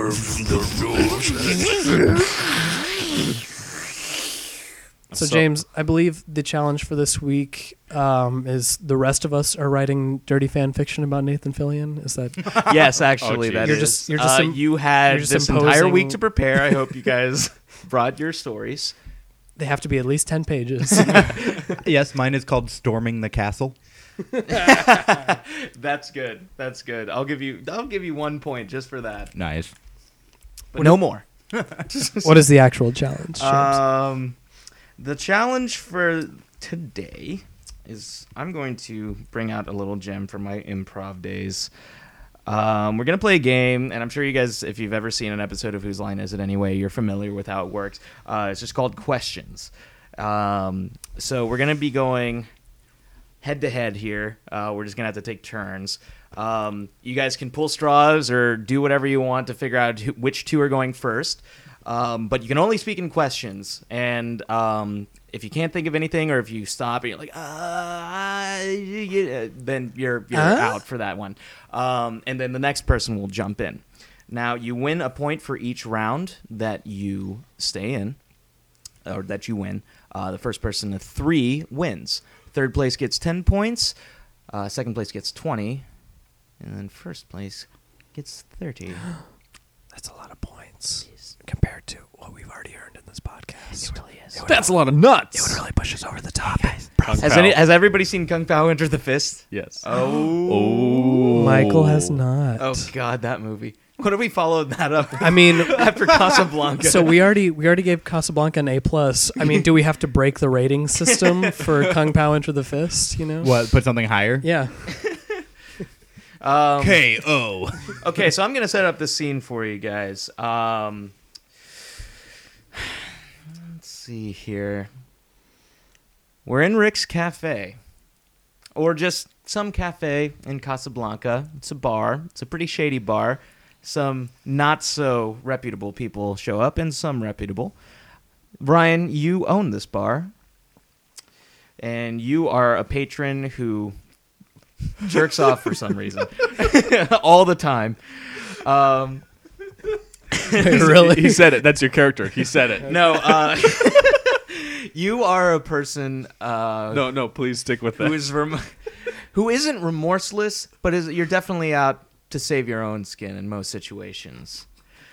So, James, I believe the challenge for this week um, is the rest of us are writing dirty fan fiction about Nathan Fillion. Is that Yes, actually, Oh, that geez. is. You're just- you're just uh, im- you had you're just this entire imposing- week to prepare. I hope you guys brought your stories. they have to be at least ten pages? Yes, mine is called Storming the Castle. That's good. That's good. I'll give you. I'll give you one point just for that, Nice. but no more. What is the actual challenge, James? Um, the challenge for today is I'm going to bring out a little gem from my improv days. Um, we're gonna play a game, and I'm sure you guys, if you've ever seen an episode of Whose Line Is It Anyway, you're familiar with how it works. Uh, it's just called Questions. Um, so we're gonna be going head to head here. Uh, we're just gonna have to take turns. Um, you guys can pull straws or do whatever you want to figure out who, which two are going first. Um, but you can only speak in questions, and um, if you can't think of anything, or if you stop and you're like, uh, yeah, then you're you're Huh? out for that one. Um, and then the next person will jump in. Now you win a point for each round that you stay in, or that you win. Uh, the first person to three wins. Third place gets ten points. Uh, second place gets twenty, and then first place gets thirty. That's a lot of points compared to what we've already earned in this podcast. It really is. That's a lot of nuts. It would really push us over the top. Kung Has Pao. any has everybody seen Kung Pao Enter the Fist? Yes. Oh. Oh. Michael has not. Oh God, that movie. What do we follow that up I mean, after Casablanca? so we already we already gave Casablanca an A plus. I mean, do we have to break the rating system for Kung Pao Enter the Fist? You know? What? Put something higher? Yeah. um, K O. okay, so I'm gonna set up the scene for you guys. Um, let's see here. We're in Rick's Cafe, or just some cafe in Casablanca. It's a bar. It's a pretty shady bar. Some not so reputable people show up, and some reputable. Ryan, you own this bar, and you are a patron who jerks off for some reason all the time. Um, Really? He said it. That's your character. He said it. no, uh, you are a person. Uh, No, no. Please stick with who that. is rem- who isn't remorseless, but is you're definitely out to save your own skin in most situations.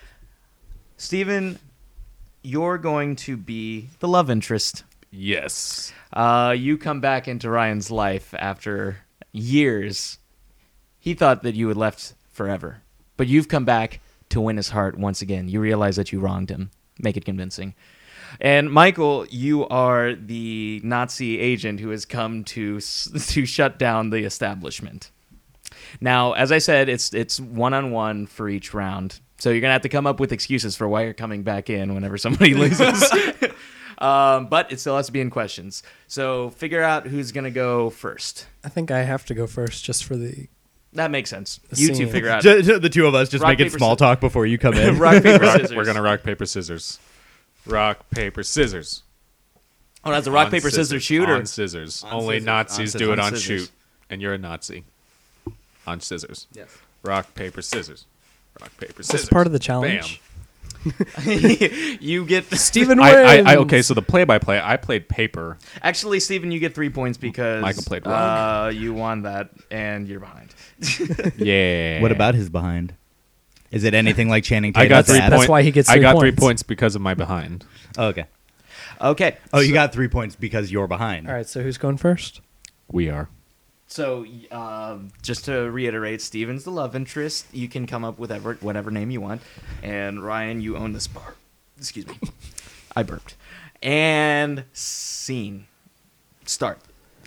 Steven, you're going to be the love interest. Yes. Uh, you come back into Ryan's life after years. He thought that you had left forever, but you've come back to win his heart once again. You realize that you wronged him. Make it convincing. And Michael, you are the Nazi agent who has come to to shut down the establishment. Now, as I said, it's it's one-on-one for each round. So you're going to have to come up with excuses for why you're coming back in whenever somebody loses. um, but it still has to be in questions. So figure out who's going to go first. I think I have to go first just for the. That makes sense. The You two scene. figure out. Ju- ju- the two of us just Rock, making paper, small scissors. talk before you come in. Rock, paper, Rock- scissors. we're gonna rock paper scissors. Rock paper scissors. Oh, that's a rock, On paper, scissors, scissors. shooter. On scissors. On Only scissors. Nazis On do it scissors. on On scissors. shoot, and you're a Nazi. On scissors. Yes. Rock paper scissors. Rock paper Is scissors. this part of the challenge? You get Steven I, I, wins. I okay. So the play-by-play, I played paper. Actually, Steven, you get three points because Michael played uh, you won that, and you're behind. Yeah. What about his behind? Is it anything like Channing I Tatum? got three That's points. why he gets I three got three points. points because of my behind. Oh, okay. Okay. Oh, you so, got three points because you're behind. All right, so who's going first? We are. So, um, just to reiterate, Steven's the love interest. You can come up with whatever, whatever name you want. And Ryan, you own this bar. Excuse me. I burped. And scene. Start.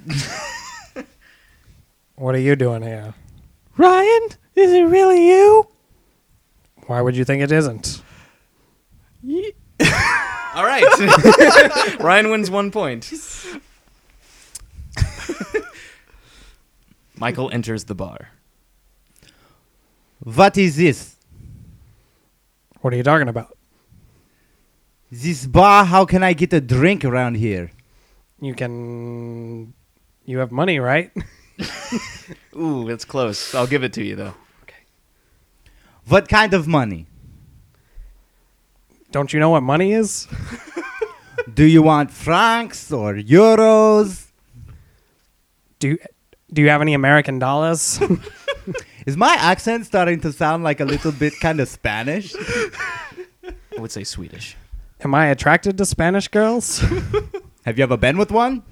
What are you doing here? Ryan, is it really you? Why would you think it isn't? All right. Ryan wins one point. Michael enters the bar. What is this? What are you talking about? This bar, how can I get a drink around here? You can. You have money, right? Ooh, that's close. I'll give it to you, though. What kind of money? Don't you know what money is? Do you want francs or euros? Do you, do you have any American dollars? Is my accent starting to sound like a little bit kind of Spanish? I would say Swedish. Am I attracted to Spanish girls? Have you ever been with one?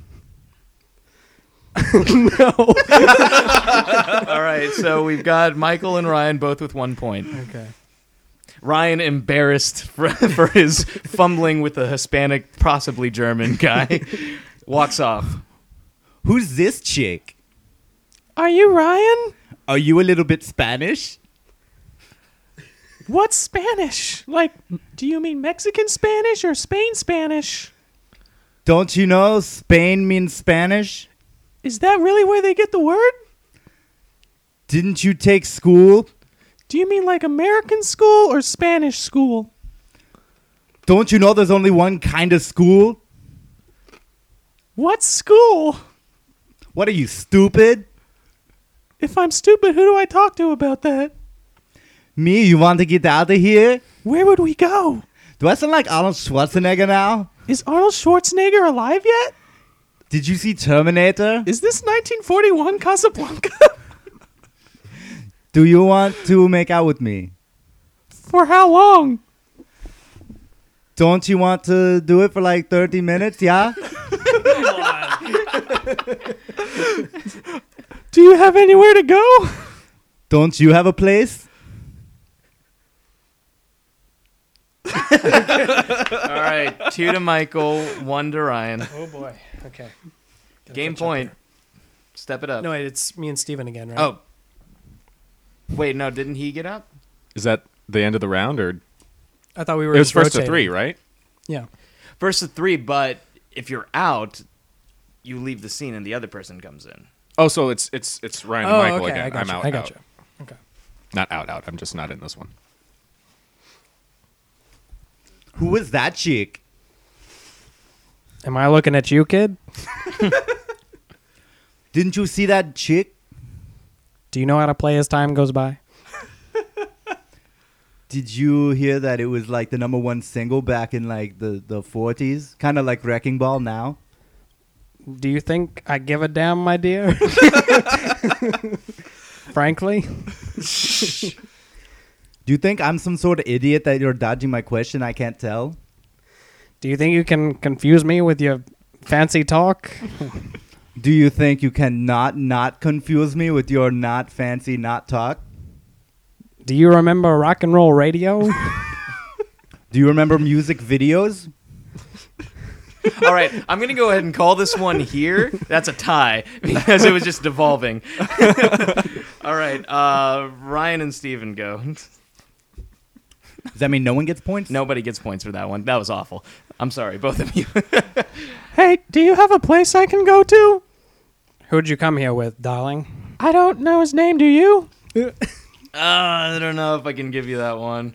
No. All right, so we've got Michael and Ryan both with one point. Okay. Ryan embarrassed for, for his fumbling with a Hispanic, possibly German guy, walks off. Who's this chick? Are you Ryan? Are you a little bit Spanish? What's Spanish? Like, do you mean Mexican Spanish or Spain Spanish? Don't you know Spain means Spanish? Is that really where they get the word? Didn't you take school? Do you mean like American school or Spanish school? Don't you know there's only one kind of school? What school? What are you, stupid? If I'm stupid, who do I talk to about that? Me, you want to get out of here? Where would we go? Do I sound like Arnold Schwarzenegger now? Is Arnold Schwarzenegger alive yet? Did you see Terminator? Is this nineteen forty-one Casablanca? Do you want to make out with me? For how long? Don't you want to do it for like thirty minutes, yeah? Do you have anywhere to go? Don't you have a place? All right, two to Michael, one to Ryan. Oh boy. Okay. Gotta Game catch up point. here. Step it up. No, wait, it's me and Steven again, right? Oh. Wait, no, didn't he get up? Is that the end of the round, or I thought we were it was just first to rotating. three, right? Yeah. First to three, but if you're out, you leave the scene and the other person comes in. Oh, so it's it's it's Ryan and Oh, Michael okay. again. I got I'm you. out. I got out. you. Okay. Not out, out. I'm just not in this one. Who was that chick? Am I looking at you, kid? Didn't you see that chick? Do you know how to play as time goes by? Did you hear that it was like the number one single back in like the, the forties? Kind of like Wrecking Ball now. Do you think I give a damn, my dear? Frankly. Do you think I'm some sort of idiot that you're dodging my question? I can't tell. Do you think you can confuse me with your fancy talk? Do you think you cannot not confuse me with your not fancy not talk? Do you remember rock and roll radio? Do you remember music videos? All right, I'm going to go ahead and call this one here. That's a tie because it was just devolving. All right, uh, Ryan and Steven go. Does that mean no one gets points? Nobody gets points for that one. That was awful. I'm sorry, both of you. Hey, do you have a place I can go to? Who'd you come here with, darling? I don't know his name, do you? Uh, I don't know if I can give you that one.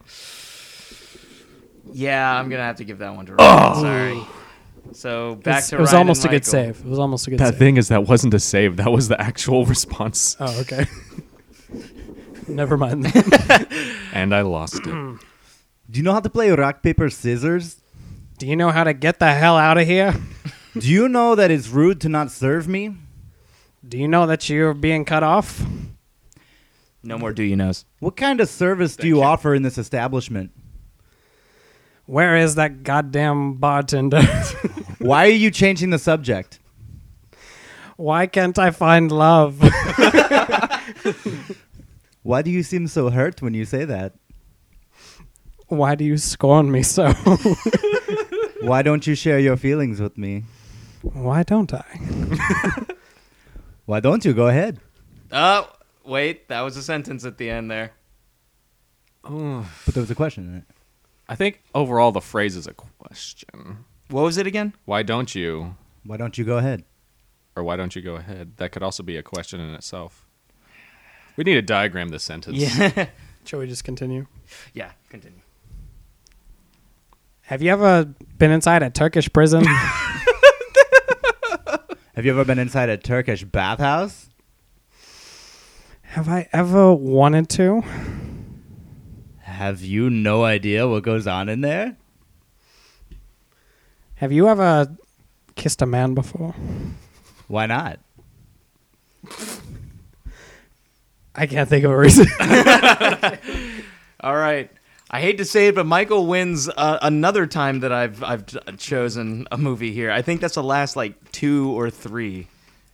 Yeah, I'm going to have to give that one to Ryan. Sorry. So back It's- to it was Ryan almost a and good Michael. save. It was almost a good That save. thing is that wasn't a save. That was the actual response, Oh, okay. Never mind. That. and I lost it. Do you know how to play rock, paper, scissors? Do you know how to get the hell out of here? Do you know that it's rude to not serve me? Do you know that you're being cut off? No more do you knows. What kind of service do you offer in this establishment? Where is that goddamn bartender? Why are you changing the subject? Why can't I find love? Why do you seem so hurt when you say that? Why do you scorn me so? Why don't you share your feelings with me? Why don't I? Why don't you? Go ahead. Oh, wait. That was a sentence at the end there. Oh, But there was a question in it. I think overall the phrase is a question. What was it again? Why don't you, Why don't you go ahead? or why don't you go ahead? That could also be a question in itself. We need to diagram this sentence. Yeah. Shall we just continue? Yeah, continue. Have you ever been inside a Turkish prison? Have you ever been inside a Turkish bathhouse? Have I ever wanted to? Have you no idea what goes on in there? Have you ever kissed a man before? Why not? I can't think of a reason. All right. I hate to say it, but Michael wins uh, another time that I've I've t- chosen a movie here. I think that's the last like two or three.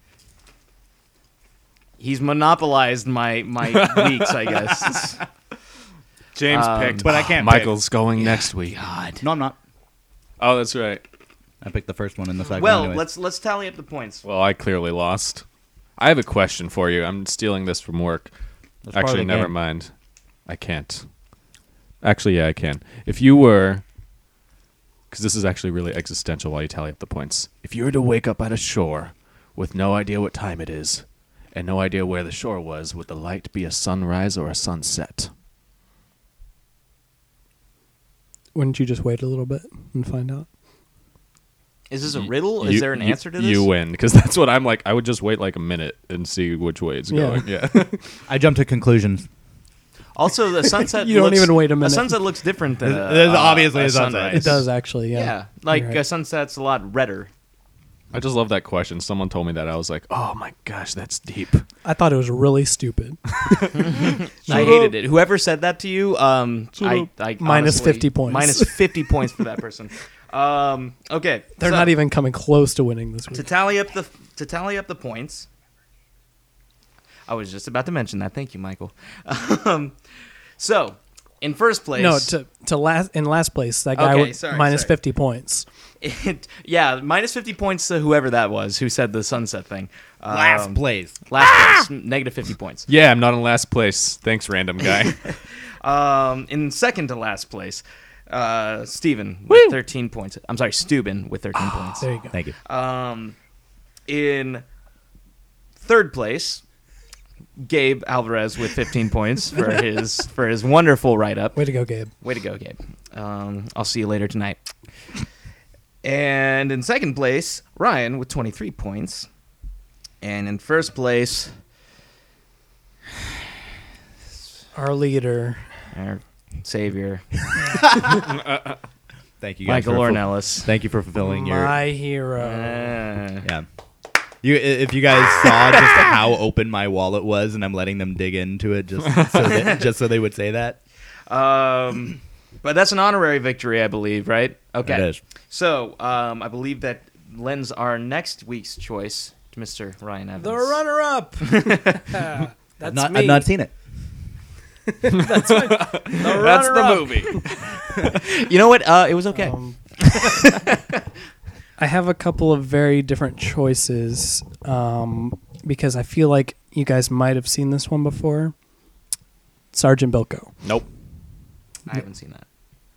He's monopolized my my weeks, I guess. James Um, picked, but I can't Michael's going next week. God. No, I'm not. Oh, that's right. I picked the first one in the second. Well, anyways. let's let's tally up the points. Well, I clearly lost. I have a question for you. I'm stealing this from work. That's part of Actually, the never game. mind. I can't. Actually, yeah, I can. If you were, because this is actually really existential while you tally up the points. If you were to wake up at a shore with no idea what time it is and no idea where the shore was, would the light be a sunrise or a sunset? Wouldn't you just wait a little bit and find out? Is this a riddle? Is You- there an you- answer to this? You win, because that's what I'm like. I would just wait like a minute and see which way it's Yeah. going. Yeah. I jumped to conclusions. Also, the sunset. You don't looks- even wait a minute. A sunset looks different than a, There's uh, obviously a a sunset. sunrise. It does actually, yeah. Yeah, like You're right. a sunset's a lot redder. I just love that question. Someone told me that. I was like, oh my gosh, that's deep. I thought it was really stupid. I hated it. Whoever said that to you, um, I, I Minus honestly- fifty points. Minus fifty points for that person. Um, okay, They're so not even coming close to winning this to week. tally up the to tally up the points. I was just about to mention that. Thank you, Michael. Um, so in first place. No, to to last in last place. That guy Okay, with sorry, minus sorry. fifty points. It, yeah, minus fifty points to whoever that was who said the sunset thing. Um, Last place. Last place, negative fifty points. Yeah, I'm not in last place. Thanks, random guy. Um, in second to last place, uh, Steven with thirteen points. I'm sorry, Steuben with thirteen points. There you go. Thank you. Um, in third place, Gabe Alvarez with fifteen points for his for his wonderful write up. Way to go, Gabe. Way to go, Gabe. Um, I'll see you later tonight. And in second place, Ryan with twenty-three points. And in first place, Our leader. our savior, Thank you, guys. Michael for- Ornelas. Thank you for fulfilling your. My hero. Uh, Yeah. You, i- if you guys saw just how open my wallet was, and I'm letting them dig into it just so that, just so they would say that. Um, but that's an honorary victory, I believe, right? Okay. It is. So um, I believe that lends our next week's choice to Mister Ryan Evans. The runner-up. That's I've not, me. I've not seen it. That's the That's the runner-up. movie. You know what? Uh, it was okay. Um, I have a couple of very different choices um, because I feel like you guys might have seen this one before. Sergeant Bilko. Nope. I haven't seen that.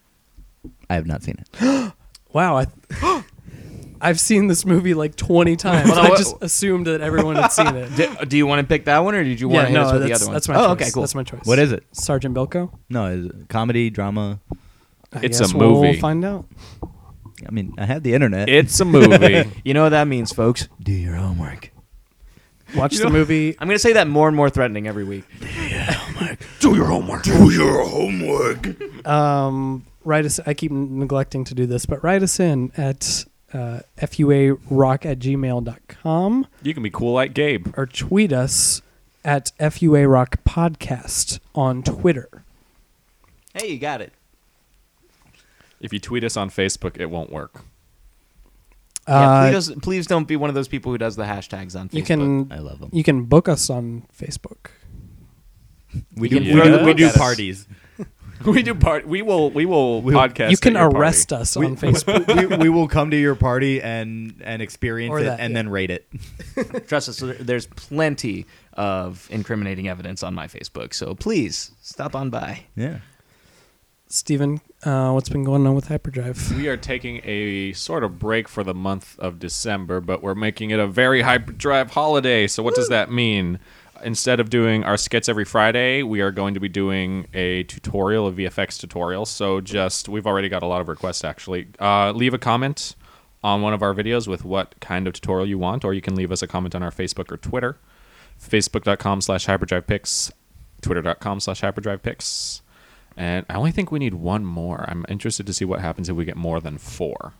I have not seen it. Wow, I, I've seen this movie like twenty times. Well, no, I what- just assumed that everyone had seen it. Do, do you want to pick that one, or did you want yeah, to hit no, us with the that's, other one? that's my oh, choice. okay, cool. That's my choice. What is it? Sergeant Bilko? No, is it comedy, drama? I It's guess a movie. We'll find out. I mean, I have the internet. It's a movie. You know what that means, folks. Do your homework. Watch You the know- movie. I'm going to say that more and more threatening every week. Do your homework. Do your homework. Um, write us. I keep neglecting to do this, but write us in at uh, fuarock at gmail dot com You can be cool like Gabe. or tweet us at fuarock podcast on Twitter. Hey, you got it. If you tweet us on Facebook, it won't work. Yeah, Uh, please, please don't be one of those people who does the hashtags on Facebook. you can I love them. you can book us on Facebook. We You do. can We throw do, the we book do at us. parties. We do part. We will. We will We'll- podcast. You can at your party. arrest us on Facebook. we, we will come to your party and and experience Or it that, and yeah. then rate it. Trust us, there- there's plenty of incriminating evidence on my Facebook, so please stop on by. Yeah. Steven, uh, what's been going on with Hyperdrive? We are taking a sort of break for the month of December, but we're making it a very hyperdrive holiday. So what does that mean? Instead of doing our skits every Friday, we are going to be doing a tutorial, a V F X tutorial. So just, we've already got a lot of requests actually. Uh, leave a comment on one of our videos with what kind of tutorial you want, or you can leave us a comment on our Facebook or Twitter. Facebook.com slash hyperdrivepics, Twitter.com slash hyperdrivepics. And I only think we need one more. I'm interested to see what happens if we get more than four.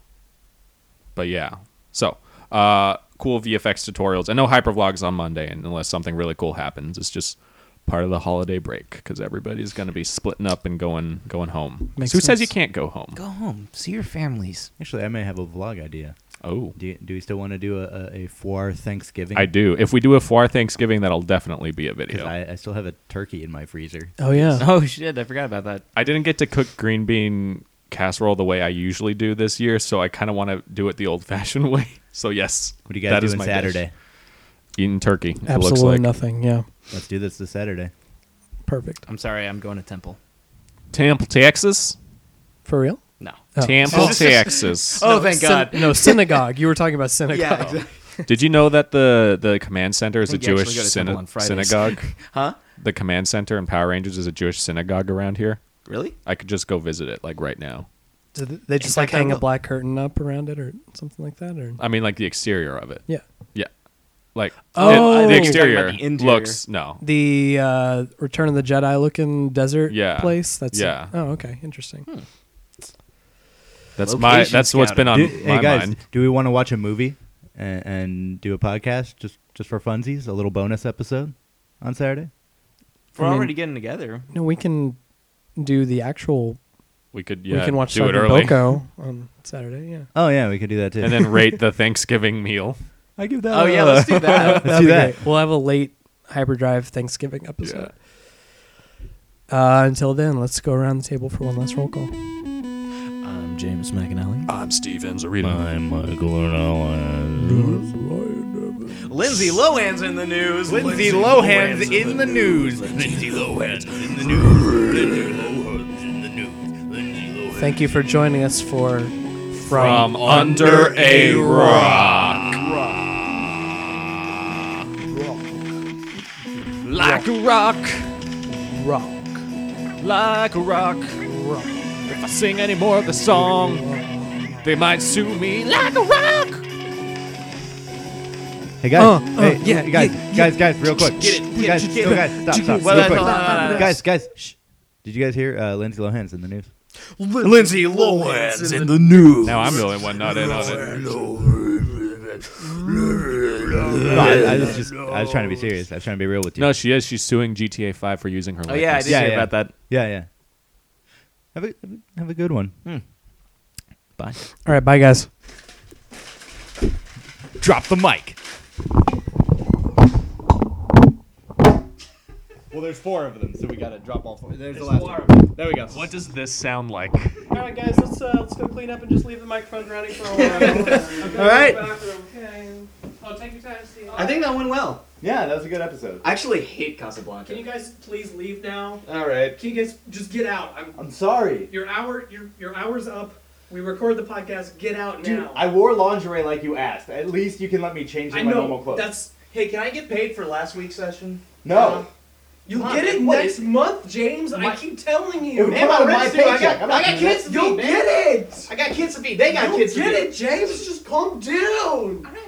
But yeah. So, uh, cool V F X tutorials. And no hypervlogs on Monday unless something really cool happens. It's just part of the holiday break because everybody's going to be splitting up and going going home. Makes Who says sense. you can't go home? Go home, see your families. Actually, I may have a vlog idea. Oh, Do you, do we still want to do a, a, a four Thanksgiving? I do. If we do a four Thanksgiving, that'll definitely be a Because video. I, I still have a turkey in my freezer. Oh yeah. Oh shit, I forgot about that. I didn't get to cook green bean casserole the way I usually do this year, so I kind of want to do it the old-fashioned way. So yes, What do you guys that do is on my Saturday? dish. Eating turkey. It looks Absolutely like. nothing. Yeah. Let's do this this Saturday. Perfect. I'm sorry, I'm going to Temple. Temple, Texas. For real? No. Oh. Temple, Oh. Texas. Oh, No, thank syn- God. no, synagogue. You were talking about synagogue. Did you know that the, the command center is a think you actually Jewish go to temple syna- on Fridays. synagogue? Huh? The command center in Power Rangers is a Jewish synagogue around here. Really? I could just go visit it like right now. Did they just In like fact, hang I a will- black curtain up around it or something like that? Or I mean, like the exterior of it. yeah, Yeah, like Oh, it- I the think you're exterior talking about the interior. looks no. the uh, Return of the Jedi looking desert Yeah. place. That's Yeah. Oh, okay, interesting. That's my. Location That's what's been on Do- my hey guys, mind. do we want to watch a movie and, and do a podcast just just for funsies? A little bonus episode on Saturday. If we're I mean- already getting together. No, we can do the actual. We could yeah we can watch do it Sergeant early Bilko on Saturday. Yeah. Oh yeah, we could do that too. and then rate the Thanksgiving meal. I give that. Oh yeah, let's do that. That'd do be that. great. We'll have a late Hyperdrive Thanksgiving episode. Uh, until then, let's go around the table for one last roll call. I'm James McAnally. I'm Steven Zarita. I'm Michael Ornella. Lindsay Lohan's in the news. Lindsay Lohan's in the news. Lindsay Lohan's in the news. Lindsay Lohan's in the news. Lindsay Lohan. Thank you for joining us for From Under a Rock. Like a rock. Rock. Like a rock. Rock. If I sing any more of the song, they might sue me like a rock. Hey guys, Uh, uh, hey, yeah, guys, yeah, guys, guys, real quick. Get it, get guys, it, get no, it. guys, stop, stop, Well, real quick. no, no, no, no, no. Guys, guys, shh. Did you guys hear uh, Lindsay Lohan's in the news? Lindsay Lohan's in the news. Now I'm the only one not in on it. No, I, I was just, I was trying to be serious. I was trying to be real with you. No, she is. She's suing G T A five for using her Oh likeness. yeah, I did Yeah, hear yeah. about that. Yeah, yeah. Have a, have a, have a good one. Bye. All right, bye, guys. Drop the mic. Well, there's four of them, so we gotta drop all four. There's the last one. There we go. What does this sound like? All right, guys, let's uh, let's go clean up and just leave the microphones running for a while. All right. Okay. Oh, take your time, Steve. I think that went well. Yeah, that was a good episode. I actually hate Casablanca. Can you guys please leave now? All right. Can you guys just get out? I'm, I'm sorry. your hour, your your hour's up. We record the podcast. Get out now. I wore lingerie like you asked. At least you can let me change I in my know. normal clothes. That's Hey, can I get paid for last week's session? Uh, No. you'll Come on, get it what next is- month, James. I My- keep telling It you. would Man, come out of my my rent's due. I paycheck. got- I'm not I got gonna kids let- to feed. You'll man. get it. I got kids to feed. They got You'll kids to get feed. it, James. Just calm down. I